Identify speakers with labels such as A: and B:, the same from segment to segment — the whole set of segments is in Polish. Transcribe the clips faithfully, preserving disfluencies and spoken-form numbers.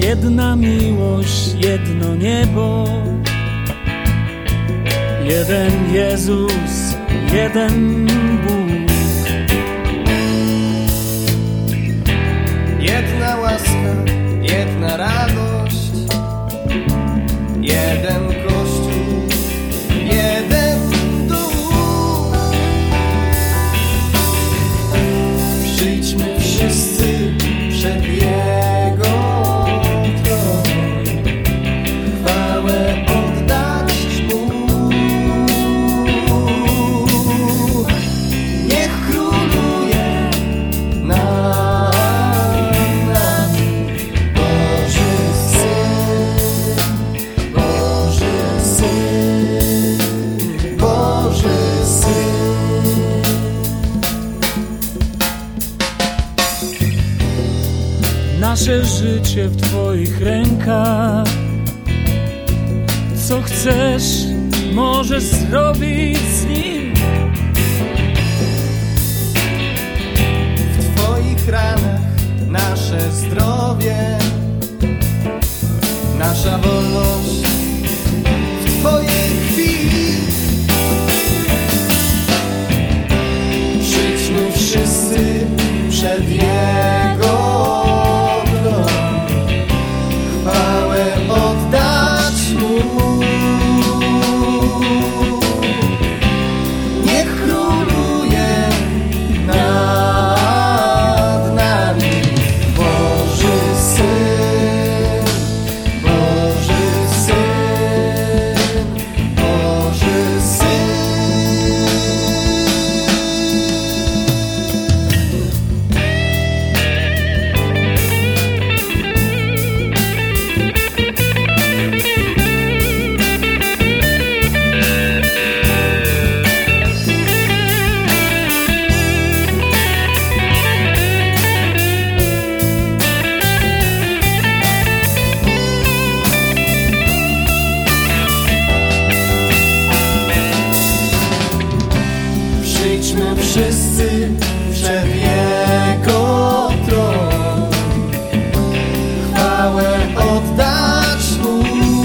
A: Jedna miłość, jedno niebo, jeden Jezus, jeden Bóg.
B: Jedna łaska, jedna radość, jeden Kościół, jeden duch. Przyjdźmy wszyscy przed Jego tron, chwałę oddać Mu. Niech króluje nad nami Boży Syn, Boży Syn, Boży Syn.
A: Nasze życie w Twoich rękach. Co chcesz, możesz zrobić z nim.
B: W Twoich ranach nasze zdrowie, nasza wolność w Twojej krwi. Przyjdźmy wszyscy przed Jego tron, chwałę oddać Mu. Niech króluje nad nami Boży Syn, Boży Syn, Boży Syn. Przyjdźmy wszyscy przed Jego tron, chwałę oddać Mu.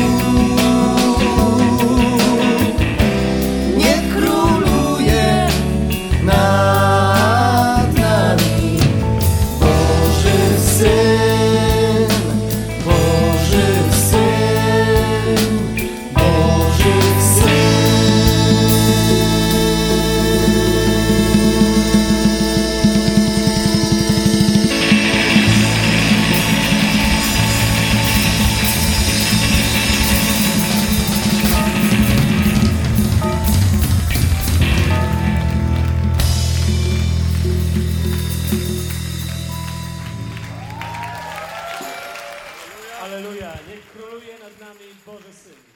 B: Niech króluje nad nami Boży Syn, Boży Syn, Boży Syn.
A: Aleluja, niech króluje nad nami Boży Syn.